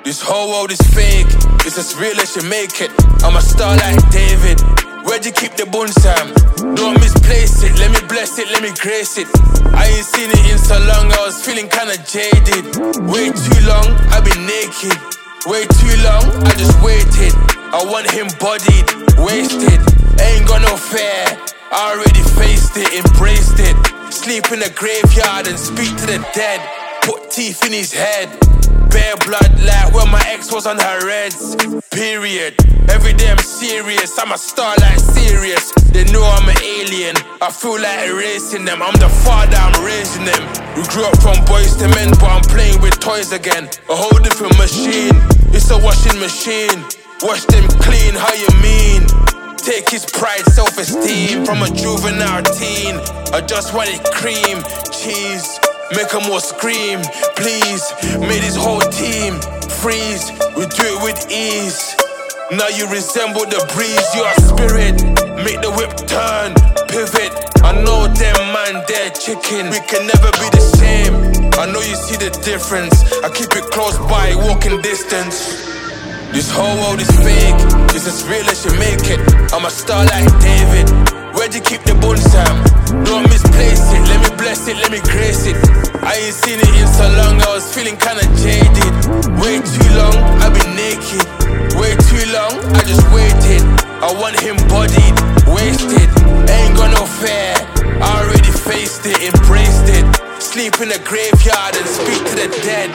This whole world is fake, it's as real as you make it. I'm a star like David. Where'd you keep the bun, Sam? Don't misplace it, let me bless it, let me grace it. I ain't seen it in so long, I was feeling kinda jaded. Way too long, I've been naked. Way too long, I just waited. I want him bodied, wasted. Ain't got no fear, I already faced it, embraced it. Sleep in the graveyard and speak to the dead. Put teeth in his head. Bare blood like when my ex was on her reds. Period. Every day I'm serious, I'm a star like Sirius. They know I'm an alien, I feel like erasing them. I'm the father, I'm raising them. We grew up from boys to men, but I'm playing with toys again. A whole different machine, it's a washing machine. Wash them clean, how you mean? Take his pride, self-esteem from a juvenile teen. I just wanted cream, cheese. Make them all scream, please. Made his whole team freeze. We do it with ease. Now you resemble the breeze. You are spirit. Make the whip turn, pivot. I know them man, they're chicken. We can never be the same. I know you see the difference. I keep it close by, walking distance. This whole world is fake, it's as real as you make it. I'm a star like David. Where'd you keep the bun, Sam? Don't misplace it, let me bless it, let me grace it. I ain't seen it in so long, I was feeling kinda jaded. Way too long, I've been naked. Way too long, I just waited. I want him bodied, wasted. Ain't got no fear, I already faced it, embraced it. Sleep in the graveyard and speak to the dead.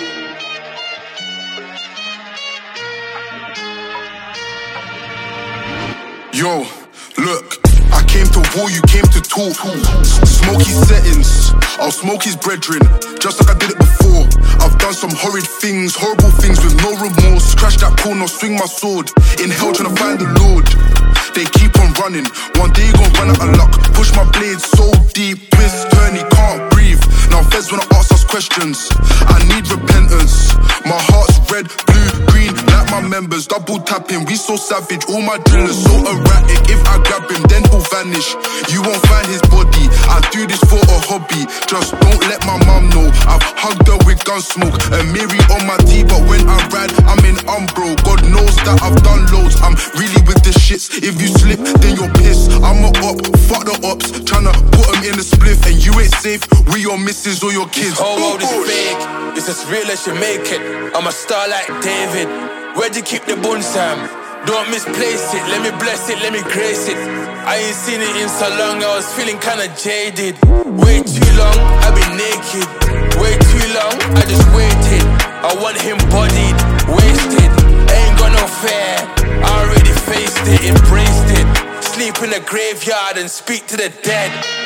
Yo, look, I came to war, you came to talk. Smoky settings, I'll smoke his brethren, just like I did it before. I've done some horrid things, horrible things with no remorse. Crash that corner, swing my sword, in hell trying to find the Lord. They keep on running, one day you gon' run out of luck. Push my blade so deep, twist, turn, he can't breathe. Now feds wanna ask us questions, I need repentance. My heart's red, blue, green, like my members. Double tapping, we so savage, all my drillers so erratic. If I grab him, then he'll vanish. You won't find his body, I do this for a hobby. Just don't let my mum know, I've hugged her with gun smoke. And Mary on my tee, but when I ride, I'm in Umbro. God knows that I've done loads, I'm really with the shits. If you slip, then you're pissed. I'm a op, fuck the ops, tryna put them in the spliff. And you ain't safe, we your missus or your kids. This whole world is fake, it's as real as you make it. I'm a star like David. Where'd you keep the bun, Sam? Don't misplace it, let me bless it, let me grace it. I ain't seen it in so long, I was feeling kinda jaded. Way too long, I've been naked. Way too long, I just waited. I want him bodied, wasted. Ain't got no fear, I already faced it, embraced it. Sleep in the graveyard and speak to the dead.